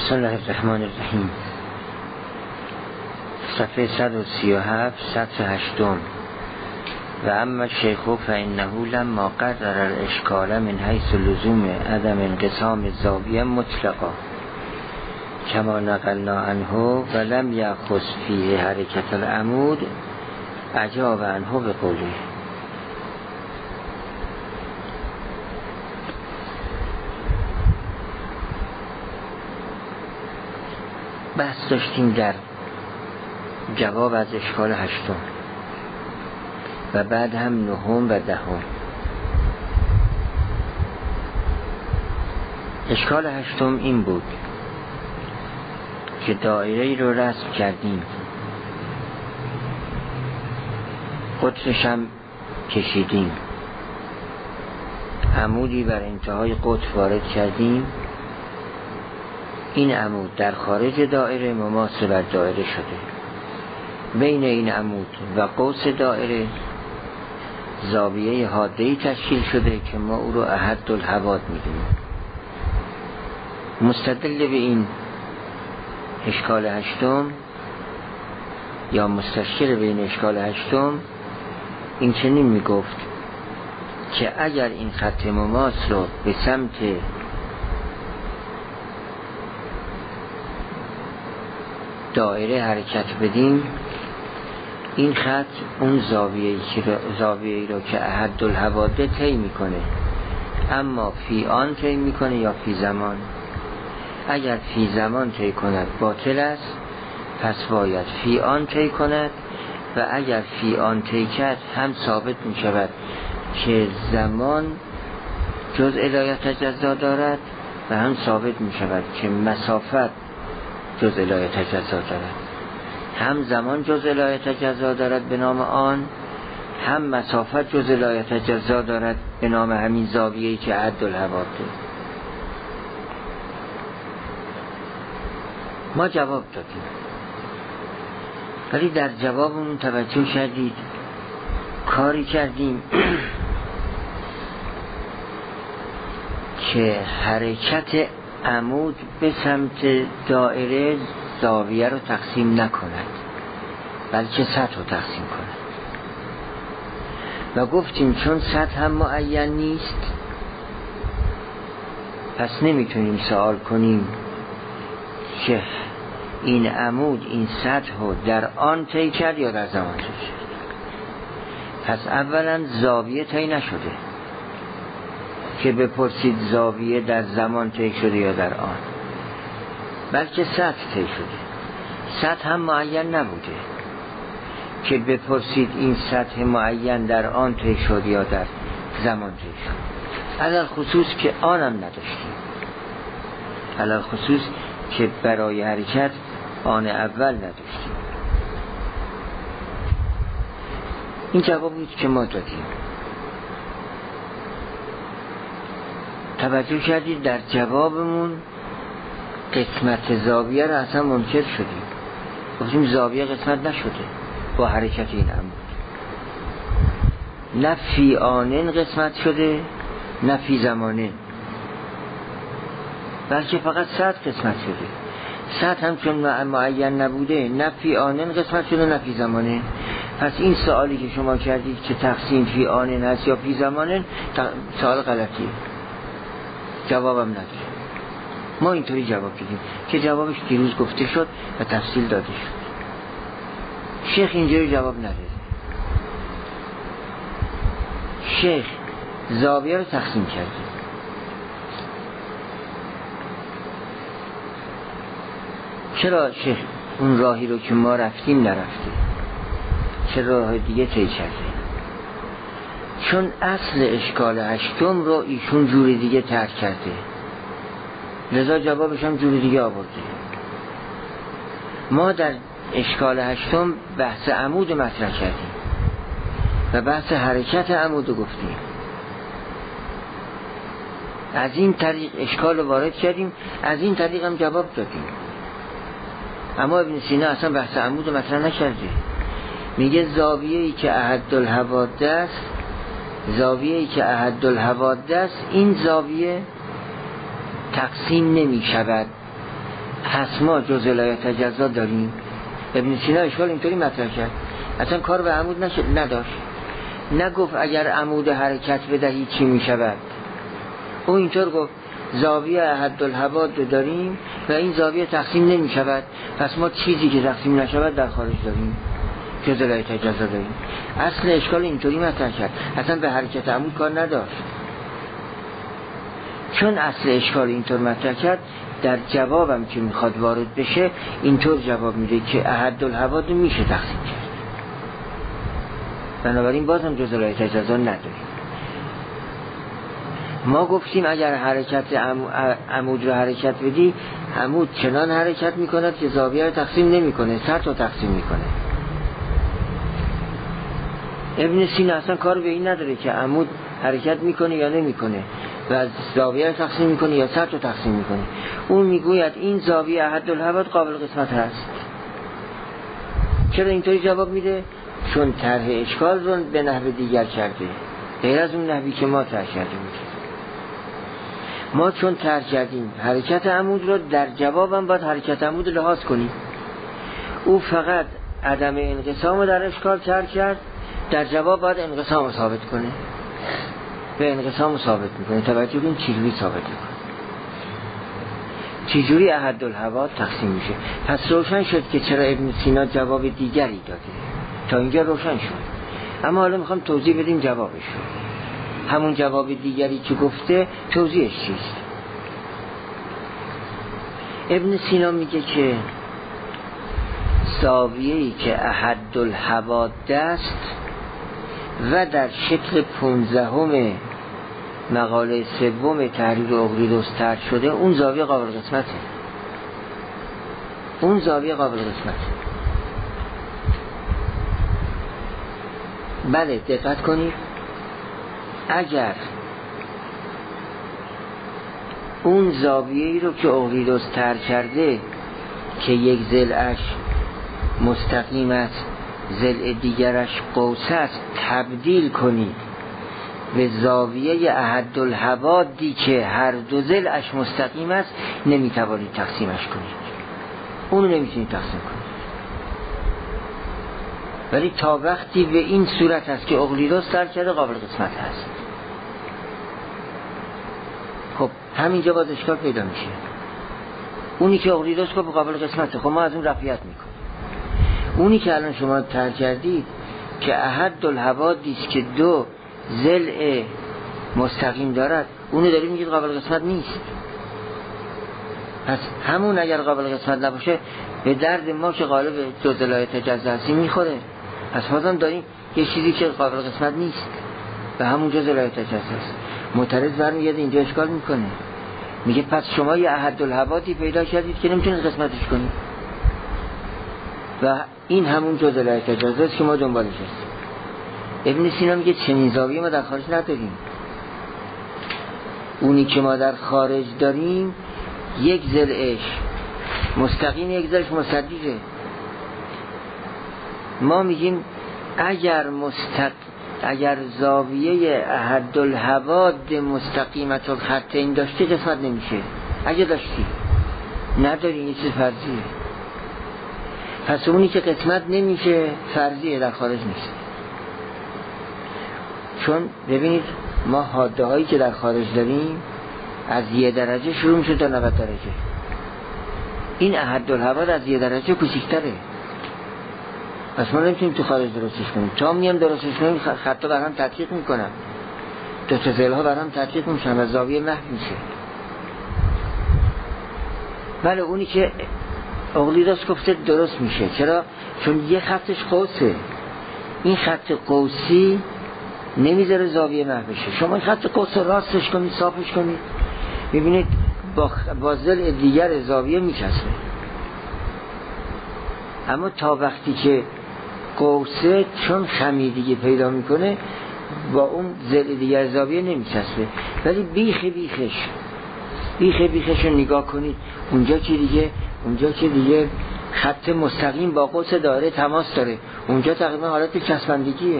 بسم الله الرحمن الرحیم. صفحه 137 سطر 8. و اما شیخ فانه لما قرر الاشکال من حیث لزوم عدم انقسام الزاویه مطلقا کما نقلنا عنه و لم یأخذ فیه حرکت العمود اجاب عنه بقوله. بحث داشتیم در جواب از اشکال 8 و بعد هم 9 و 10. اشکال 8 این بود که دایره رو رسم کردیم، قطرش هم کشیدیم، عمودی بر انتهای قطر وارد کردیم، این عمود در خارج دایره مماس بر دایره شده، بین این عمود و قوس دایره زاویه حاده‌ای تشکیل شده که ما او رو احد الحواد می‌دونیم. مستدل به این اشکال 8 یا مستشکل به این اشکال 8 این چنین میگفت که اگر این خط مماس رو به سمت دایره حرکت بدیم، این خط اون زاویه‌ای رو که احد الحواده طی میکنه، اما فی آن طی میکنه یا فی زمان. اگر فی زمان طی کند باطل است، پس باید فی آن طی کند، و اگر فی آن طی کرد هم ثابت میشود که زمان جزء لا یتجزا دارد و هم ثابت میشود که مسافت جزء لا یتجزا دارد. هم زمان جزء لا یتجزا دارد به نام آن، هم مسافت جزء لا یتجزا دارد به نام همین زاویه‌ای که احد الحواد. ما جواب دادیم، ولی در جوابمون توجه کردید کاری کردیم که حرکت عمود به سمت دایره زاویه رو تقسیم نکند، بلکه سطح رو تقسیم کند. و گفتیم چون سطح هم معین نیست، پس نمیتونیم سوال کنیم که این عمود این سطح رو در آن طی کرد یا در زمان طی کرد. پس اولا زاویه طی نشده که بپرسید زاویه در زمان طی شده یا در آن، بلکه سطح طی شده. سطح هم معین نبوده که بپرسید این سطح معین در آن طی شد یا در زمان طی شد. علل خصوص که آنم نداشتیم، علل خصوص که برای حرکت آن اول نداشتیم. این جواب بود که ما دادیم. توجه کردید در جوابمون قسمت زاویه را اصلا منکر شدیم، گفتیم زاویه قسمت نشده با حرکت این عمود، نه فی آنن قسمت شده نه فی زمانن، بلکه فقط سطح قسمت شده. سطح هم چون معین نبوده نه فی آنن قسمت شده نه فی زمانن. پس این سوالی که شما کردید که تقسیم فی آنن هست یا فی زمانن سوال غلطیه، جوابم نداره. ما اینطوری جواب دادیم که جوابش دیروز گفته شد و تفصیل داده شد. شیخ اینجوری جواب نداره. شیخ زاویه رو تقسیم کرده، چرا شیخ اون راهی رو که ما رفتیم نرفته، چرا راه دیگه طی کرده؟ چون اصل اشکال 8 رو ایشون جور دیگه ترک کرده، لذا جوابش هم جور دیگه آورده. ما در اشکال 8 بحث عمود مطرح کردیم و بحث حرکت عمود گفتیم، از این طریق اشکال رو وارد کردیم، از این طریق هم جواب دادیم. اما ابن سینا اصلا بحث عمود مطرح نکرده، میگه زاویه‌ای که احد الحواد است، زاویه‌ای که احد الحواد است، این زاویه تقسیم نمی شود، پس ما جز ولایت تجزا داریم. ابن سینا اشکال اینطوری مطرح کرد، اصلا کار به عمود نداشت، نگفت اگر عمود حرکت بدهی چی می شود. او اینطور گفت زاویه احدالحواد داریم و این زاویه تقسیم نمی شود، پس ما چیزی که تقسیم نشود در خارج داریم، جز ولایت تجزا داریم. اصل اشکال اینطوری مطرح کرد، اصلا به حرکت عمود کار نداشت. چون اصل اشکال اینطور مطرح کرد، در جوابم که میخواد وارد بشه اینطور جواب میده که احدالحواد میشه تقسیم کرد، بنابراین بازم جز ولایت تجزا نداریم. ما گفتیم اگر حرکت عمود رو حرکت بدی، عمود چنان حرکت میکند که زاویه رو تقسیم نمیکنه، سطح رو تقسیم میکنه. ابن سینا اصلا کار به این نداره که عمود حرکت میکنه یا نمیکنه و زاویه رو تقسیم میکنه یا سطح رو تقسیم میکنه. اون میگوید این زاویه احدالحواد قابل قسمت هست. چرا اینطوری جواب میده؟ چون طرح اشکال رو به نحو دیگر کرده، غیر از اون نحوی که ما طرح کردیم. ما چون طرح کردیم حرکت عمود رو، در جوابم باید حرکت عمود لحاظ کنیم. او فقط عدم انقسام رو در اشکال طرح کرد، در جواب باید انقسام رو ثابت کنه، به انقسام رو ثابت میکنه. توجه کنید چجوری ثابت میکنه، چجوری احدالحواد تقسیم میشه. پس روشن شد که چرا ابن سینا جواب دیگری داده. تا اینجا روشن شد، اما حالا میخوام توضیح بدیم جوابش رو. همون جواب دیگری که گفته توضیحش چیست؟ ابن سینا میگه که زاویه‌ای که احدالحواد است و در شکل 15 مقاله 3 تحریر اقلیدس طرح شده، اون زاویه قابل قسمته. اون زاویه قابل قسمته. بله دقت کنید، اگر اون زاویه‌ای رو که اقلیدس طرح کرده که یک ضلعش مستقیم است، ضلع دیگرش قوس است، تبدیل کنید به زاویه احدالحوادی که هر دو ضلعش مستقیم است، نمیتوانید تقسیمش کنید، اونو نمیتونید تقسیم کنید. ولی تا وقتی به این صورت هست که اقلیدس طرح کرده قابل قسمت هست. خب همینجا باز اشکال پیدا میشه. اونی که اقلیدس گفت قابل قسمته، خب ما از اون رفعیت میکنیم. اونی که الان شما طرح کردید که احدالحوادی است که 2 ضلع مستقیم دارد، اونو دارید میگید قابل قسمت نیست. پس همون اگر قابل قسمت نباشه به درد ما که غالب جز ولایت تجزا هستی میخوره. پس بازم داریم یه چیزی که قابل قسمت نیست و همون جز ولایت تجزا است. معترض برمیگرده اینجا اشکال میکنه، میگه پس شما یه احدالحوادی پیدا کردید که نمیتونید قسمتش کنید و این همون جز ولایت تجزا است که ما دنبالش هستیم. ابن سینا میگه چنین زاویه ما در خارج نداریم. اونی که ما در خارج داریم یک ضلعش مستقیم، یک ضلعش مستدیره. ما میگیم اگر زاویه احدالحواد مستقیمت الخطین داشتی قسمت نمیشه. اگه داشتی نداری، این چیز فرضیه. پس اونی که قسمت نمیشه فرضیه، در خارج نیست. چون ببینید ما حاده هایی که در خارج داریم از 1 درجه شروع میشه تا 90 درجه. این احدالحواد از 1 درجه کوچیک‌تره. پس ما نمیتونیم تو خارج درستش کنیم. تا میام درستش کنیم خطا برام تدقیق میکنم، 2 تا ضلع ها برام تدقیق میشن و زاویه محو میشه. بله اونی که اقلیدس گفته درست میشه. چرا؟ چون یه خطش قوسه. این خط قوسی نمیذاره زاویه محو بشه. شما این خط قوس راستش کنید، صافش کنید، میبینید با ضلع دیگر زاویه میچسبه. اما تا وقتی که قوسه چون خمیدگی پیدا میکنه با اون ضلع دیگر زاویه نمیچسبه. ولی بیخش رو نگاه کنید، اونجا که دیگه خط مستقیم با قوس دایره تماس داره، اونجا تقریبا حالت چسبندگیه.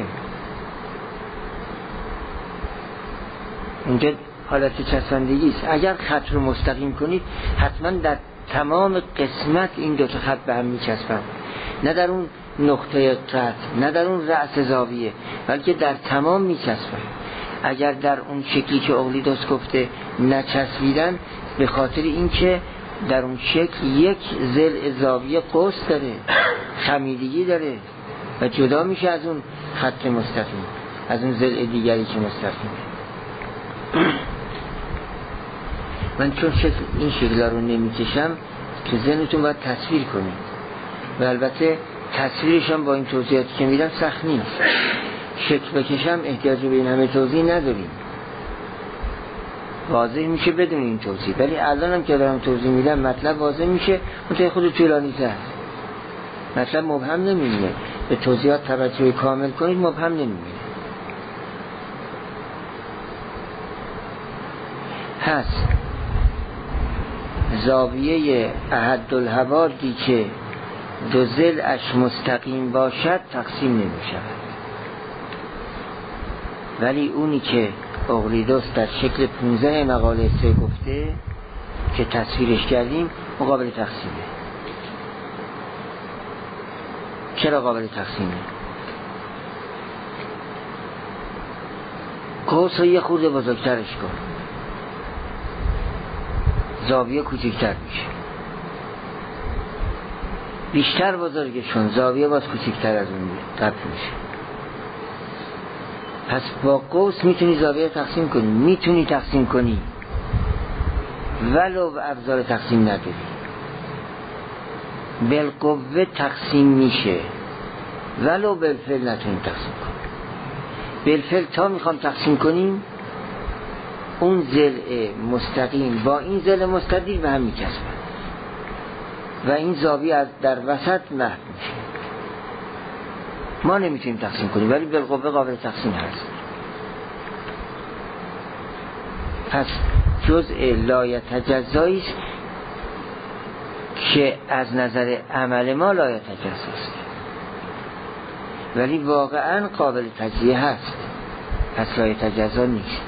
اونجا حالت چسبندگی است. اگر خط رو مستقیم کنید حتما در تمام قسمت این دوتا خط به هم میچسبن، نه در اون نقطه قطع، نه در اون رأس زاویه، بلکه در تمام میچسبن. اگر در اون شکلی که اقلیدس گفته نچسبیدن، به خاطر اینکه در اون شکل یک ضلع زاویه قوس داره، خمیدگی داره و جدا میشه از اون خط مستقیم، از اون ضلع دیگری که مستقیمه. من چون این شکل‌ها رو نمیکشم که ذهنتون باید تصویر کنید و البته تصویرشم با این توضیحاتی که میدم سخت نیست. شکل بکشم احتیاج به این همه توضیح نداریم، واضح میشه بدون این توضیح. ولی الانم که دارم توضیح میدم مطلب واضح میشه، منتهی خود طولانی تر، مطلب مبهم نمیمونه. به توضیحات توجه کامل کنید مبهم نمیمونه. پس زاویه احدالحوادی که دو ضلعش مستقیم باشد تقسیم نمی شود، ولی اونی که اقلیدس در شکل 15 مقاله 3 گفته که تصویرش کردیم مقابل تقسیمه. چرا قابل تقسیمه؟ قوس رو یه خورده بزرگترش کن، زاویه کوچکتر میشه. بیشتر بزرگشون، زاویه باز کوچکتر از اون قطع میشه. پس با قوس میتونی زاویه تقسیم کنی، میتونی تقسیم کنی ولو ابزار تقسیم نداری، بالقوه تقسیم میشه ولو بالفعل نتونی تقسیم کنی. بالفعل تا میخوام تقسیم کنیم اون ضلع مستقیم با این ضلع مستدیر به هم میچسبن و این زاویه از در وسط محو میشه. ما نمیتونیم تقسیم کنیم ولی بالقوه قابل تقسیم هست. پس جزء لایتجزایی است که از نظر عمل ما لایتجزاست ولی واقعا قابل تجزیه هست، پس لایتجزا نیست.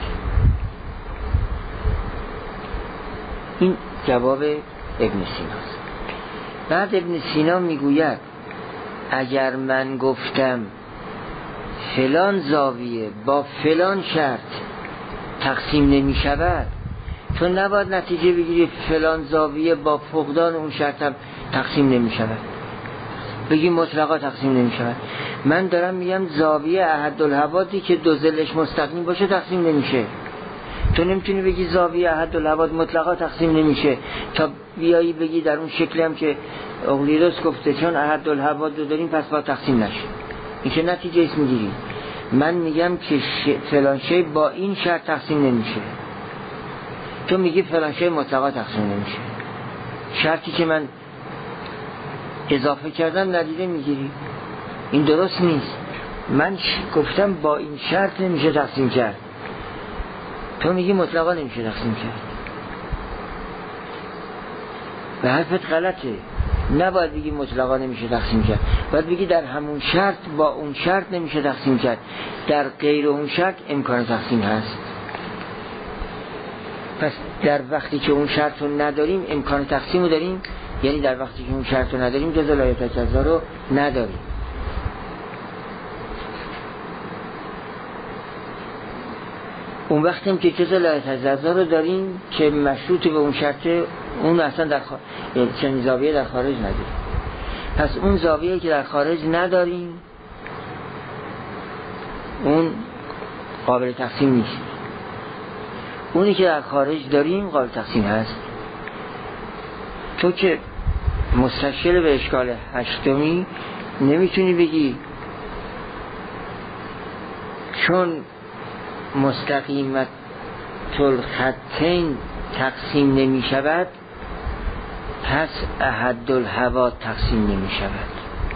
این جواب ابن سیناست. بعد ابن سینا میگوید اگر من گفتم فلان زاویه با فلان شرط تقسیم نمی شود، چون نباید نتیجه بگیری فلان زاویه با فقدان اون شرط هم تقسیم نمی شود، بگی مطلقا تقسیم نمی شود. من دارم میگم زاویه احدالحوادی که دو ضلعش مستقیم باشه تقسیم نمیشه. تو نمیتونی بگی زاویه احدالحواد مطلقا تقسیم نمیشه تا بیایی بگی در اون شکلی هم که اقلیدس گفته چون احدالحواد رو داریم پس با تقسیم نشه. این چه نتیجه ایست میگیری؟ من میگم که فلان شی با این شرط تقسیم نمیشه، تو میگی فلان شی مطلقا تقسیم نمیشه. شرطی که من اضافه کردم ندیده میگیری، این درست نیست. من گفتم با این شرط نمیشه تقسیم کرد، تو میگی مطلقا نمیشه تقسیم کرد. و حرفت غلطه. نباید بگی مطلقا نمیشه تقسیم کرد، باید بگی در همون شرط با اون شرط نمیشه تقسیم کرد، در غیر اون شرط امکان تقسیم هست. پس در وقتی که اون شرط رو نداریم امکان تقسیم رو داریم، یعنی در وقتی که اون شرط رو نداریم جزء لایتجزا رو نداریم. اون وقتی هم که جزء لایتجزا رو داریم که مشروط به اون شرط، اون اصلا در چنین زاویه در خارج نداریم. پس اون زاویه که در خارج نداریم اون قابل تقسیم نیست. اونی که در خارج داریم قابل تقسیم هست. تو که مستشکل به اشکال هشتمی نمیتونی بگی چون مستقیمت الخطین تقسیم نمی شود پس احدالحواد تقسیم نمی شود.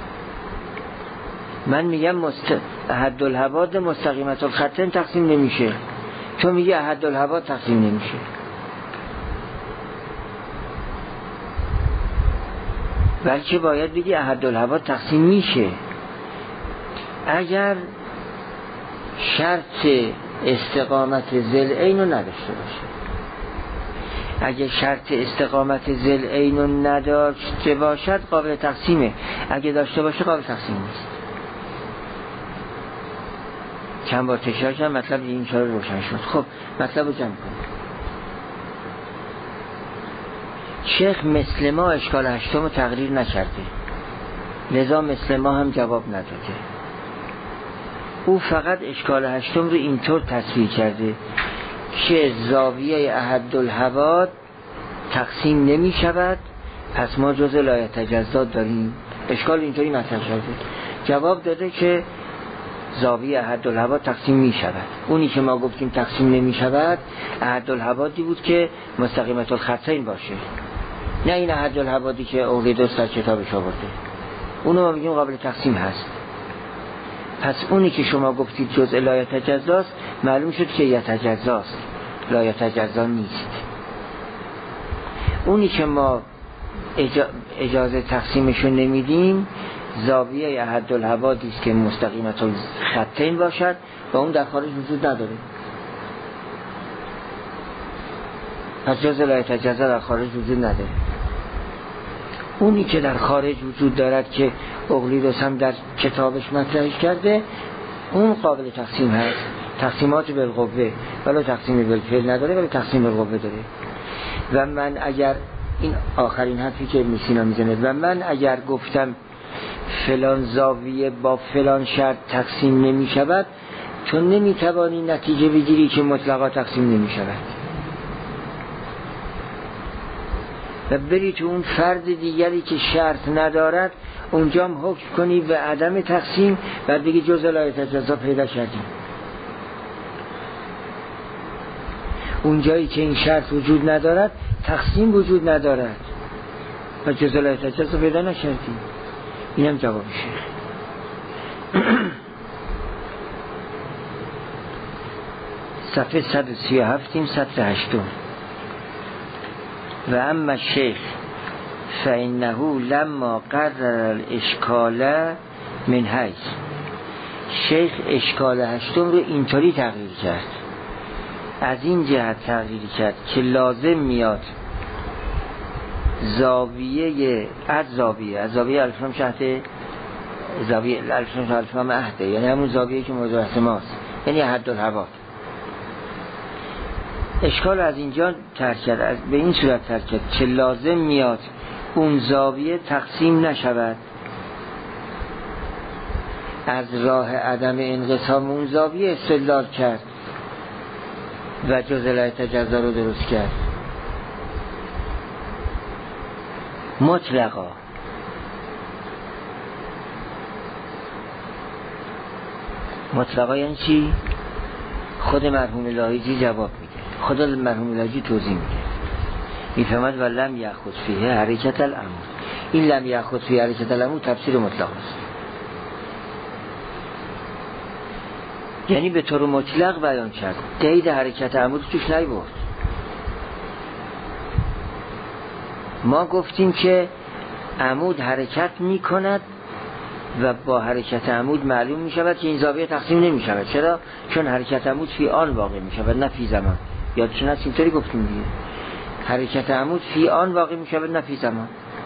من میگم احدالحواد مستقیمت الخطین تقسیم نمیشه، تو میگی احدالحواد تقسیم نمیشه. بلکه باید بگی احدالحواد تقسیم میشه اگر شرط استقامت ضلعین رو نداشته باشه. اگه شرط استقامت ضلعین رو نداشته باشد قابل تقسیمه، اگه داشته باشه قابل تقسیم نیست. چند بار تکرار کردم مطلب این چاره روشن شد. خب مطلب رو جمع کنیم. شیخ مثل ما اشکال هشتم رو تقریر نکرده، لذا مثل ما هم جواب نداده. او فقط اشکال هشتم رو اینطور تصویر کرده که زاویه احدالحواد تقسیم نمی شود، پس ما جز لایتجزا داریم. اشکال اینطوری مطرح کرده. جواب داده که زاویه احدالحواد تقسیم می شود. اونی که ما گفتیم تقسیم نمی شود احدالحوادی بود که مستقیمت الخطین باشه، نه این احدالحوادی که اولیدوس در کتابش آورده. اونو ما میگیم قابل تقسیم هست. پس اونی که شما گفتید جزء لایتجزاست معلوم شد که یتجزاست، لایتجزا نیست. اونی که ما اجازه تقسیمشو نمیدیم زاویه احدالحوادی است که مستقیمت الخطین باشد و اون در خارج وجود نداره. پس جزء لایتجزا در خارج وجود نداره. اونی که در خارج وجود دارد که اقلیدوس هم در کتابش مطرحش کرده اون قابل تقسیم هست. تقسیمات بالقوه، ولی تقسیم بالفعل نداره، ولی تقسیم بالقوه داره. و من اگر این آخرین حرفی که ابن سینا میزنه، و من اگر گفتم فلان زاویه با فلان شرط تقسیم نمی شود، تو نمی توانی نتیجه بگیری که مطلقا تقسیم نمی شود و بری تو اون فرد دیگری که شرط ندارد اونجا هم حکم کنی به عدم تقسیم و بگی جزء لایتجزا پیدا کردیم. اونجایی که این شرط وجود ندارد تقسیم وجود ندارد و جزء لایتجزا پیدا نکردیم. این هم جواب شیخ. صفحه 137 سطر 8. و اما شیخ فإنه لما قرر الاشکال من حیث، شیخ اشکال هشتم رو اینطوری تغییر کرد، از این جهت تغییر کرد که لازم میاد زاویه از زاویه الفلام شهده، زاویه الفلام عهده، یعنی همون زاویه که موضوع احتماست، یعنی حدالحواد. اشکال از اینجا ترک کرد، به این صورت ترک کرد که لازم میاد اون زاویه تقسیم نشود، از راه عدم انقسام اون زاویه استدلال کرد و جزء لایتجزا رو درست کرد. مطلقا یعنی چی؟ خود مرحوم لاهیجی جواب میده، خود مرحوم لاهیجی توضیح میده، میفهمد و لم یأخذ فیه حرکت العمود. این لم یأخذ فیه حرکت العمود تفسیر مطلق است، یعنی به طور مطلق بیان کرد، قید حرکت عمود توش نیورد. ما گفتیم که عمود حرکت میکند و با حرکت عمود معلوم میشود که این زاویه تقسیم نمیشود. چرا؟ چون حرکت عمود فی آن واقع میشود نه فی زمان. یادتون هست اینطوری گفتیم دیگه، حرکت عمود فی آن واقع میشود نه فی زمان.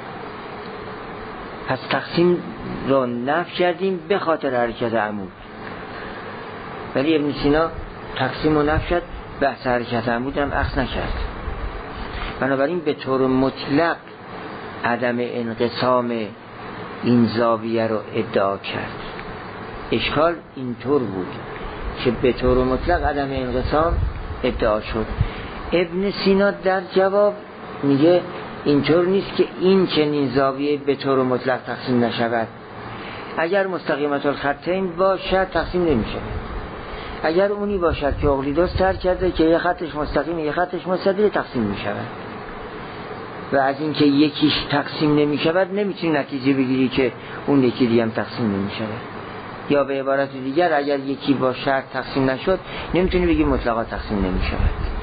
پس تقسیم رو نفی کردیم به خاطر حرکت عمود، ولی ابن سینا تقسیم رو نفی کرد، بحث حرکت عمود هم اخذ نکرد. بنابراین به طور مطلق عدم انقسام این زاویه رو ادعا کرد. اشکال اینطور بود که به طور مطلق عدم انقسام ادعا شد. ابن سینا در جواب میگه اینطور نیست که این چنین زاویه به طور مطلق تقسیم نشود. اگر مستقیمت الخطین باشد تقسیم نمیشه. اگر اونی باشد که اقلیدوس ترک کرده که یه خطش مستقیم یه خطش مستدیل تقسیم میشود، و از اینکه یکیش تقسیم نمیشود نمیتونی نتیجه بگیری که اون یکی دیگه هم تقسیم نمیشود. یا به عبارت دیگر اگر یکی با شرط تقسیم نشد نمیتونی بگی مطلقا تقسیم نمیشود.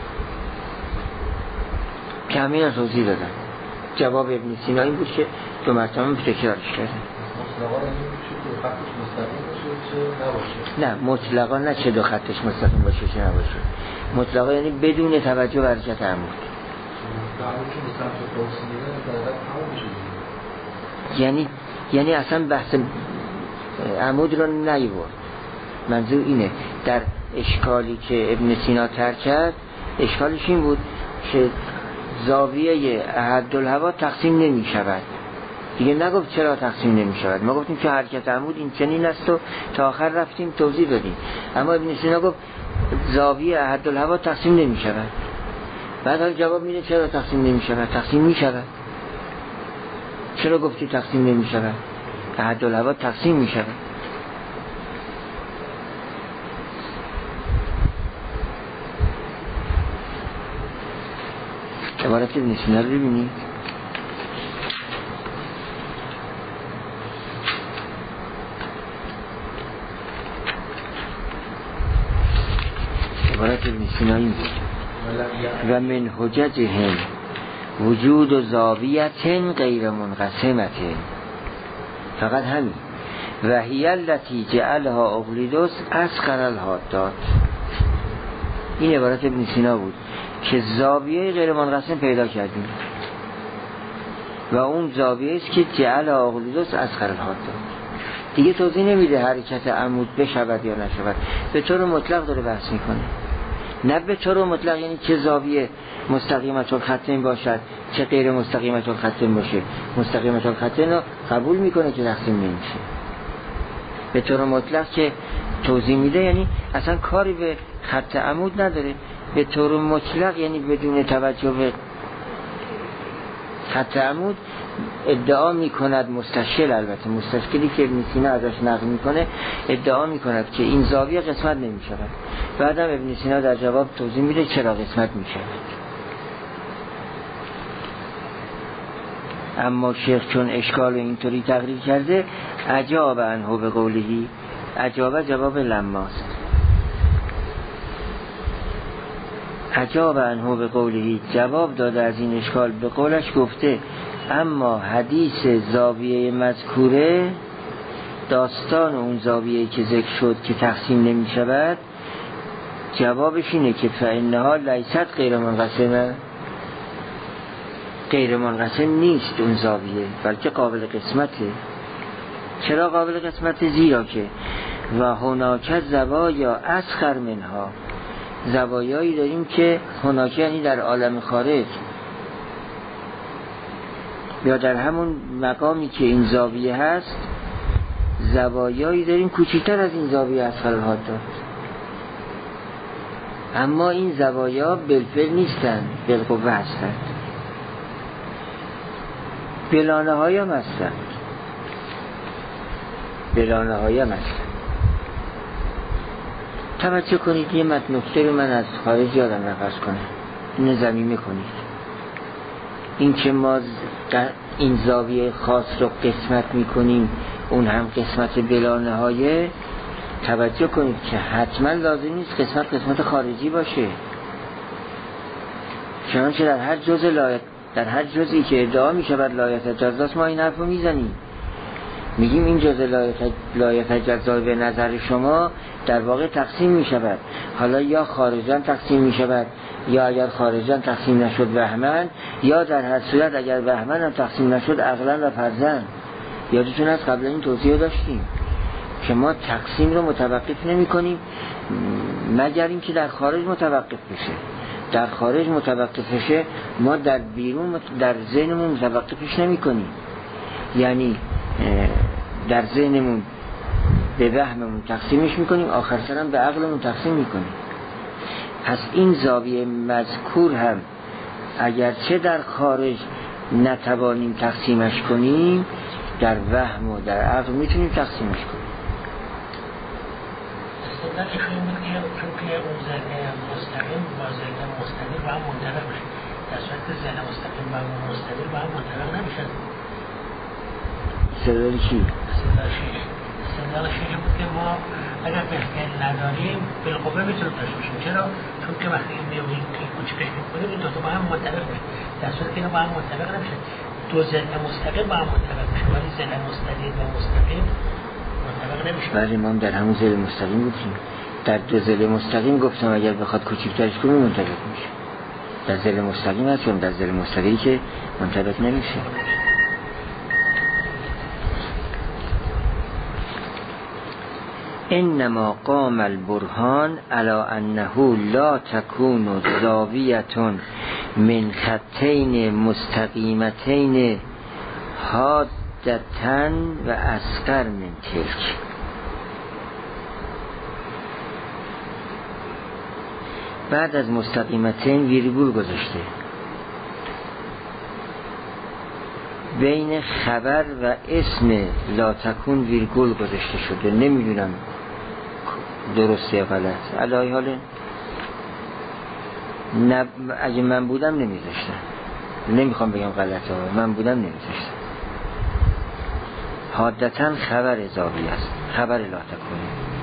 که همین رو توضیح دادم. جواب ابن سینا این بود که دو مرتبه تکرارش کردن. نه مطلقا نه چه دو خطش مستقیم باشه چه نباشه. مطلقا یعنی بدون توجه به حرکت عمود. یعنی اصلا بحث عمود رو نیورد. منظور اینه در اشکالی که ابن سینا ترک کرد، اشکالش این بود که زاویه احدالهوا تقسیم نمی شود. دیگه نگفت چرا تقسیم نمی شود، ما گفتیم که حرکت عمود این چنین است و تا آخر رفتیم توضیح دادیم. اما ابن سینا گفت زاویه احدالهوا تقسیم نمی شود. بعد حال جواب میده چرا تقسیم نمی شود؟ تقسیم می شود. چرا گفتی تقسیم نمی شود؟ احدالهوا تقسیم می شود. عبارت ابن سینا رو ببینید. عبارت ابن سینا این بود: و من حججهم وجود و زاویت غیر منقسمت. فقط همین. و هی التی جعلها اقلیدوس اصغر الحادات. این عبارت ابن سینا بود که زاویه غیر منقسم پیدا کردیم و اون زاویه است که جعل اقلیدوس اصغر الحادات. دیگه توضیح نمیده حرکت عمود بشود یا نشود، به طور مطلق داره بحث میکنه. نه به طور مطلق یعنی چه زاویه مستقیمت الخطین باشد چه غیر مستقیمت الخطین باشه. مستقیمت الخطین رو قبول میکنه که تقسیم نمیشه. به طور مطلق که توضیح میده یعنی اصلا کاری به خط عمود نداره. به طور مطلق یعنی بدون توجه به خط عمود ادعا میکند مستشکل، البته مستشکلی که ابن سینا ازش نقل میکنه ادعا میکند که این زاویه قسمت نمیشود. بعدم ابن سینا در جواب توضیح میده چرا قسمت میشود. اما شیخ چون اشکال اینطوری تقریر کرده اجاب عنه به قولهی. اجاب جواب لماست. اجاب عنه به قولهی جواب داده از این اشکال به قولش گفته. اما حدیث زاویه مذکوره، داستان اون زاویه که ذکر شد که تقسیم نمی شود، جوابش اینه که فإنها لیست غیر منقسمه. غیر منقسم نیست اون زاویه بلکه قابل قسمته. چرا قابل قسمته؟ زیرا که و هناک زوایا اصغر منها. زوایایی داریم که هناک یعنی در عالم خارج یا در همون مقامی که این زاویه هست زوایایی داریم کوچکتر از این زاویه اصغر الحادات. اما این زوایا بالفعل نیستند، بالقوه هستند. بلانه های هم هستند. بلانه های هم هستند. توجه کنید یه نکته رو من از خارج یادم نقص کنه، اینو ضمیمه کنید. این که ما این زاویه خاص رو قسمت میکنیم اون هم قسمت بلانه های، توجه کنید که حتما لازم نیست قسمت خارجی باشه. چنانچه در هر جزئی که ادعا میشه بر لایحه جزاست ما این حرف رو میزنیم، میگیم این جزء لایحه جزا به نظر شما در واقع تقسیم میشود. حالا یا خارجاً تقسیم میشود یا اگر خارجاً تقسیم نشد وهمن، یا در هر صورت اگر وهمن هم تقسیم نشد عقلاً و فرضاً. یادتون از قبل این توضیح داشتیم که ما تقسیم رو متوقف نمی کنیم مگر اینکه در خارج متوقف بشه. در خارج متوقف بشه ما در بیرون در ذهنمون متوقفش نمی کنیم. یعنی در ذهنمون به وهممون تقسیمش میکنیم، آخر سرم به عقلمون تقسیم میکنیم. پس این زاویه مذکور هم اگرچه در خارج نتوانیم تقسیمش کنیم، در وهم و در عقل میتونیم تقسیمش کنیم. استدلال این بود که چون اون ذهن مستقیم با ذهن مستقیم با هم منطبق میشه، در صورت ذهن مستقیم با مستقیم با هم منطبق نمیشن. استدلال چی؟ استدلال شیخ بود که ما اگر بهتر نداریم بالقوه میتونیم داشته باشیم. چرا؟ چون که وقتی میبینیم که کوچکش میکنیم این دوتا با هم منطبق میشه، در صورت که اینا با هم منطبق نمیشه. دو ذهن مستقیم با هم منطبق میشه ولی ذهن مستقیم و مستقیم منطبق نمیشه. بله ما هم در همون ذهن مستقیم گفتیم، در دو ذهن مستقیم گفتم اگر بخواد کوچکترش کنیم منطبق میشه. در ظل مستقیم هست، چون در ظل مستقیمی که منطبق نمیشه. انما قام البرهان على انه لا تكون زاویه من خطین مستقیمتین حادتن و اصغر من تلک. بعد از مستقیمتین ویرگول گذاشته بین خبر و اسم لا تکون ویرگول گذاشته شده. نمیدونم درسته یا غلط. علی حال اگه من بودم نمیذاشتم، نمیخوام بگم غلطه، من بودم نمیذاشتم. حادتاً خبر اضافی است، خبر لا تکون.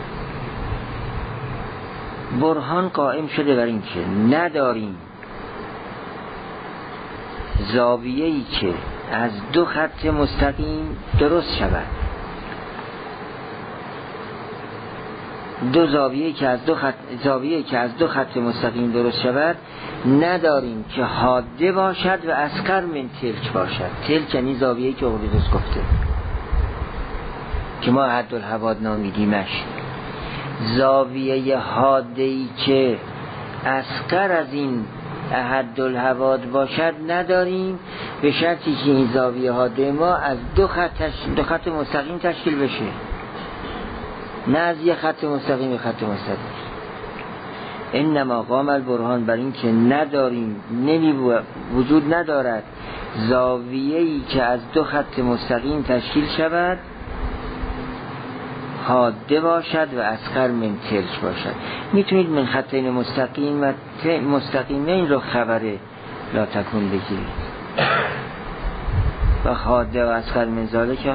برهان قائم شده بر این که نداریم زاویه‌ای که از دو خط مستقیم درست شود، دو زاویه‌ای که از دو خط مستقیم درست شود نداریم که حاده باشد و اصغر من تلک باشد. تلک یعنی زاویه‌ای که اقلیدس گفته که ما حد الحواد نامیدیمش. زاویه حاده‌ای که اصغر از این حد الحواد باشد نداریم، به شرطی که این زاویه حاده ما از دو خط مستقیم تشکیل بشه، نه از یک خط مستقیم به خط مستقیم. انما قام البرهان بر این که نداریم، وجود ندارد زاویه‌ای که از دو خط مستقیم تشکیل شود حاده باشد و اصغر من تلک باشد. میتونید من خطین مستقیم و مستقیمین رو خبر لا تکون بگیرید و حاده و اصغر من ذالک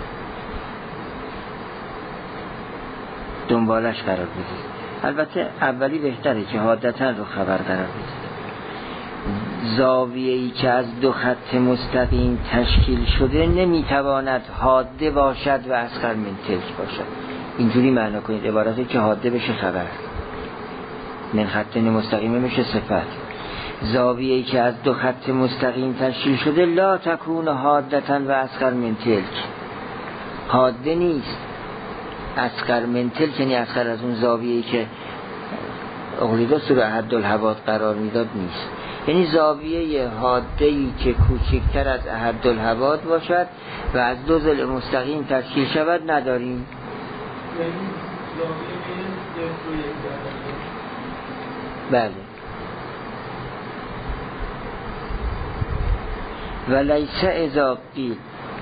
دنبالش قرار بدید. البته اولی بهتره که حادتا رو خبر قرار بدید. زاویه‌ای که از دو خط مستقیم تشکیل شده نمیتواند حاده باشد و اصغر من تلک باشد. اینجوری معنا کنید عبارتی که حاده بشه خبر، من خطین مستقیمه میشه صفت. زاویه‌ای که از دو خط مستقیم تشکیل شده لا تکون حادتا و اصغر من تلک، حاده نیست. اصغر من تلک یعنی اصغر از اون زاویه‌ای که اقلیدس رو حد الحواد قرار میداد نیست. یعنی زاویه حاده‌ای که کوچکتر از حد الحواد باشد و از دو ضلع مستقیم تشکیل شود نداریم. بله. و لیس اذا قیل،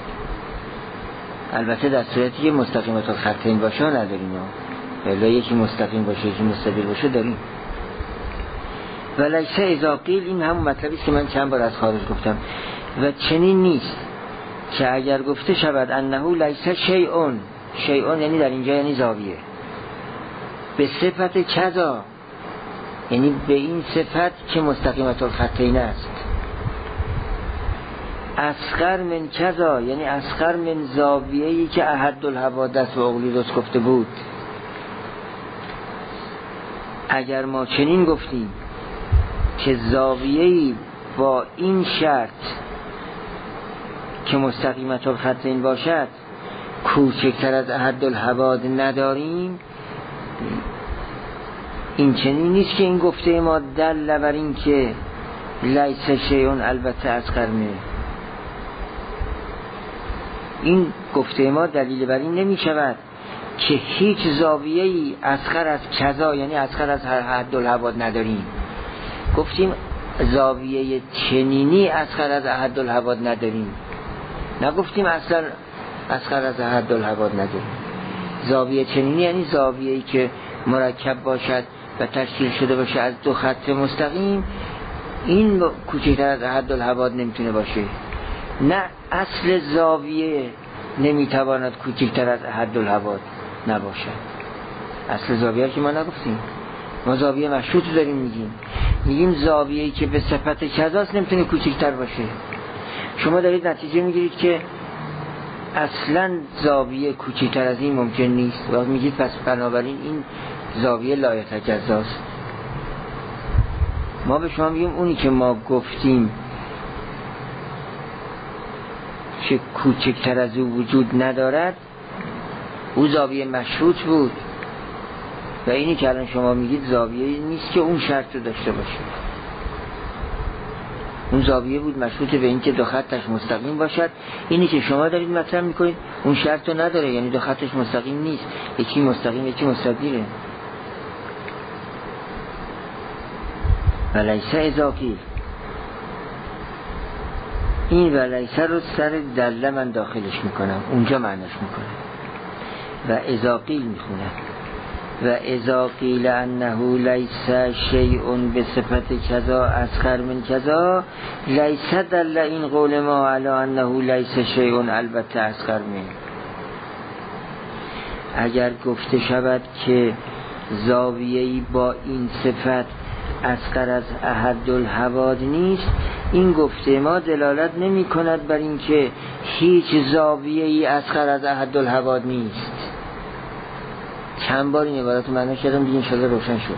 البته در صورتی که مستقیمت الخطین باشه نداریم، ولی یکی مستقیم باشه یکی مستقیم باشه داریم. و لیس اذا قیل، این همون مطلبی است که من چند بار از خارج گفتم. و چنین نیست که اگر گفته شود انه لیس شیئون، شیئون یعنی در اینجا یعنی زاویه، به صفت کذا یعنی به این صفت که مستقیمت الخطین است، اصغر من کذا یعنی اصغر من زاویه‌ای که احد الحوادث و اقلیدس گفته بود. اگر ما چنین گفتیم که زاویه‌ای با این شرط که مستقیمت الخطین باشد کوچکتر از احد الحواد نداریم، این چنین نیست که این گفته ما دل بر این که لیس شیئون البته اصغر منه. این گفته ما دلیل بر این نمی شود که هیچ زاویه‌ای اصغر از کذا یعنی اصغر از حد الحواد نداریم. گفتیم زاویه چنینی اصغر از حد الحواد نداریم، نگفتیم اصلا اصغر از حد الحواد نداریم. زاویه چنینی یعنی زاویه‌ای که مرکب باشد و تشکیل شده باشه از دو خط مستقیم، این کوچکتر از حد الحواد نمیتونه باشه. نه اصل زاویه نمیتواند کوچکتر از حد الحواد نباشد. اصل زاویه که ما نگفتیم، ما زاویه مشروط داریم میگیم زاویه‌ای که به صفت کذاست نمیتونه کوچکتر باشه. شما دارید نتیجه میگیرید که اصلا زاویه کوچکتر از این ممکن نیست و میگید پس بنابراین این زاویه لا یتجزاست. ما به شما میگیم اونی که ما گفتیم که کوچکتر از او وجود ندارد، او زاویه مشروط بود و اینی که الان شما میگید زاویه نیست که اون شرط رو داشته باشه. اون زاویه بود مشروط به این که دو خطش مستقیم باشد. اینی که شما دارید مطرح میکنید اون شرط رو نداره، یعنی دو خطش مستقیم نیست، یکی مستقیم یکی مستدیره. ولیسه اضافی، این ولیسه رو سر دله من داخلش میکنم، اونجا معنیش میکنم و اضاقیل میخونم. و اذا قیل انه لیس شیء بصفت کذا اصغر من کذا لیس دل این قول ما علی انه لیس شیء البته اصغر من. اگر گفته شود که زاویه‌ای با این صفت اصغر از احد الحواد نیست، این گفته ما دلالت نمی کند بر این که هیچ زاویه‌ای اصغر از احد الحواد نیست. چند بار این عبارت رو معنی کردم دیگه انشاءالله روشن شد.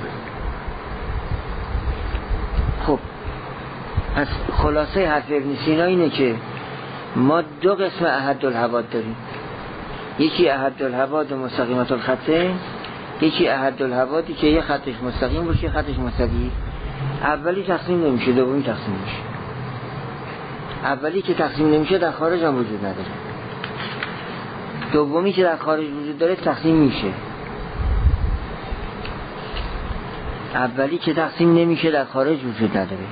خب پس خلاصه حرف ابن سینا اینه که ما دو قسم احد الحواد داریم، یکی احد الحواد مستقیمت الخطه، یکی احد الحوادی که یه خطش مستقیم باشه خطش مستدیر. اولی تقسیم نمیشه، دومی تقسیم میشه. اولی که تقسیم نمیشه در خارج هم وجود نداره، دومی که در خارج وجود داره تقسیم میشه. اولی که تقسیم نمیشه در خارج وجود نداره،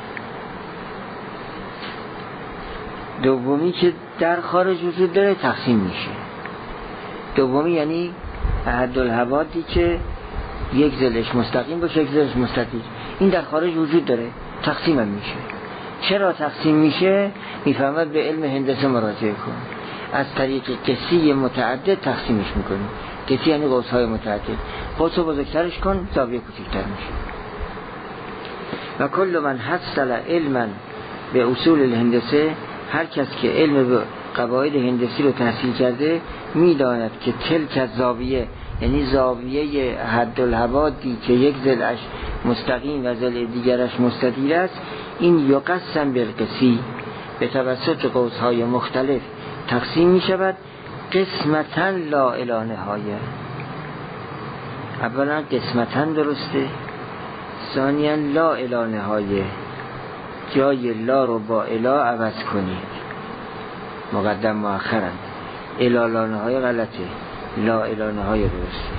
دومی که در خارج وجود داره تقسیم میشه. دومی یعنی احد الحوادی که یک ذلش مستقیم باشه یک ذلش مستدیر، این در خارج وجود داره تقسیم هم میشه. چرا تقسیم میشه؟ میفهمد به علم هندسه مراجعه کن، از طریق قسی متعدد تقسیمش میکنیم. قسی یعنی قوس‌های متعدد، قوس رو بزرگترش کن زاویه کوچکتر میشه. و کل من حصل علما به اصول الهندسه، هر کس که علم به قواعد هندسی رو تحصیل کرده میداند که تلک زاویه یعنی زاویه حد الحوادی که یک ضلعش مستقیم و ضلع دیگرش مستدیر است، این یقسم بالقسی به توسط قوس‌های مختلف تقسیم می شود قسمتاً لا الی نهایه. اولا قسمتاً درسته، ثانیاً لا الی نهایه، جای لا رو با الا عوض کنید، مقدم مؤخرن. الی لا نهایه غلطه، لا الی نهایه درسته.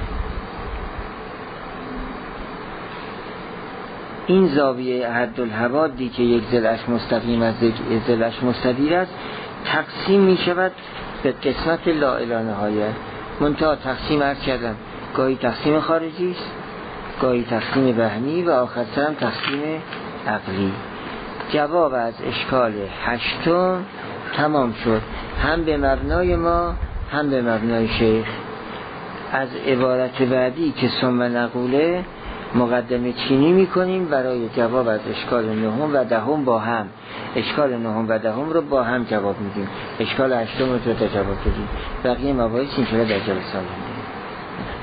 این زاویه احد الحوادی که یک ضلعش مستقیم از یک ضلعش مستدیر است تقسیم می شود به قسمت لا الی نهایه. منتها تقسیم عرض کردم گاهی تقسیم خارجی است، گاهی تقسیم وهمی و آخر سرم تقسیم عقلی. جواب از اشکال هشتم تمام شد، هم به مبنای ما هم به مبنای شیخ. از عبارت بعدی که ثم نقوله مقدمه چینی میکنیم برای جواب از اشکال نهم و دهم با هم. اشکال نهم و دهم رو با هم جواب میدیم، اشکال هشتم رو تا جواب بدیم. بقیه مباحث انشاءالله در جلسه آینده.